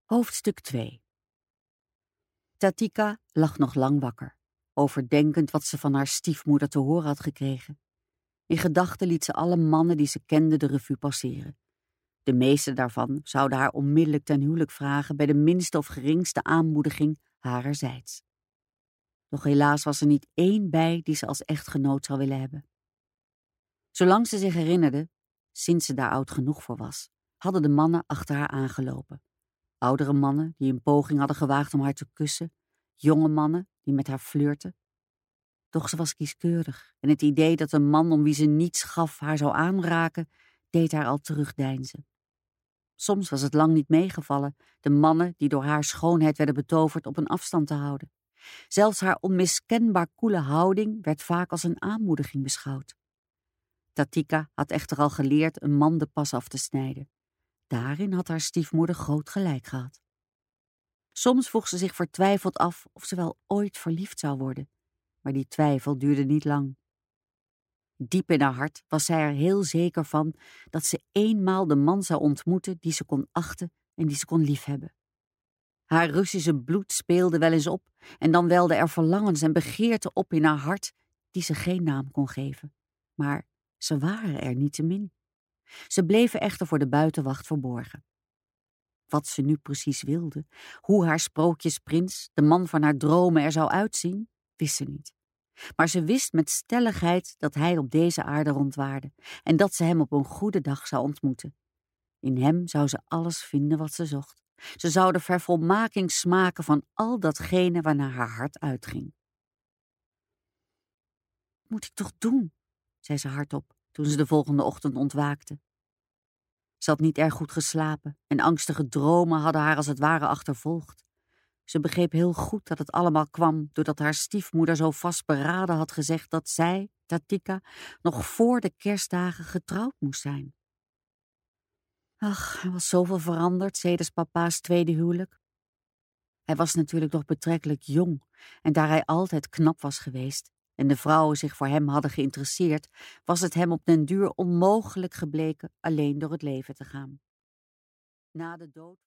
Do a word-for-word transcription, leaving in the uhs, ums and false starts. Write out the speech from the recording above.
Hoofdstuk twee. Tatica lag nog lang wakker, overdenkend wat ze van haar stiefmoeder te horen had gekregen. In gedachten liet ze alle mannen die ze kende de revue passeren. De meeste daarvan zouden haar onmiddellijk ten huwelijk vragen bij de minste of geringste aanmoediging harerzijds. Doch helaas was er niet één bij die ze als echtgenoot zou willen hebben. Zolang ze zich herinnerde, sinds ze daar oud genoeg voor was, hadden de mannen achter haar aangelopen. Oudere mannen die een poging hadden gewaagd om haar te kussen, jonge mannen die met haar flirten. Doch ze was kieskeurig en het idee dat een man om wie ze niets gaf haar zou aanraken, deed haar al terugdeinzen. Soms was het lang niet meegevallen de mannen die door haar schoonheid werden betoverd op een afstand te houden. Zelfs haar onmiskenbaar koele houding werd vaak als een aanmoediging beschouwd. Tatica had echter al geleerd een man de pas af te snijden. Daarin had haar stiefmoeder groot gelijk gehad. Soms vroeg ze zich vertwijfeld af of ze wel ooit verliefd zou worden, maar die twijfel duurde niet lang. Diep in haar hart was zij er heel zeker van dat ze eenmaal de man zou ontmoeten die ze kon achten en die ze kon liefhebben. Haar Russische bloed speelde wel eens op en dan welden er verlangens en begeerten op in haar hart die ze geen naam kon geven. Maar ze waren er niettemin. Ze bleven echter voor de buitenwacht verborgen. Wat ze nu precies wilde, hoe haar sprookjesprins, de man van haar dromen, er zou uitzien, wist ze niet. Maar ze wist met stelligheid dat hij op deze aarde rondwaarde en dat ze hem op een goede dag zou ontmoeten. In hem zou ze alles vinden wat ze zocht. Ze zou de vervolmaking smaken van al datgene waarnaar haar hart uitging. "Wat moet ik toch doen?" zei ze hardop toen ze de volgende ochtend ontwaakte. Ze had niet erg goed geslapen en angstige dromen hadden haar als het ware achtervolgd. Ze begreep heel goed dat het allemaal kwam doordat haar stiefmoeder zo vastberaden had gezegd dat zij, Tatica, nog voor de kerstdagen getrouwd moest zijn. Ach, er was zoveel veranderd sedert papa's tweede huwelijk. Hij was natuurlijk nog betrekkelijk jong en daar hij altijd knap was geweest en de vrouwen zich voor hem hadden geïnteresseerd, was het hem op den duur onmogelijk gebleken alleen door het leven te gaan. Na de dood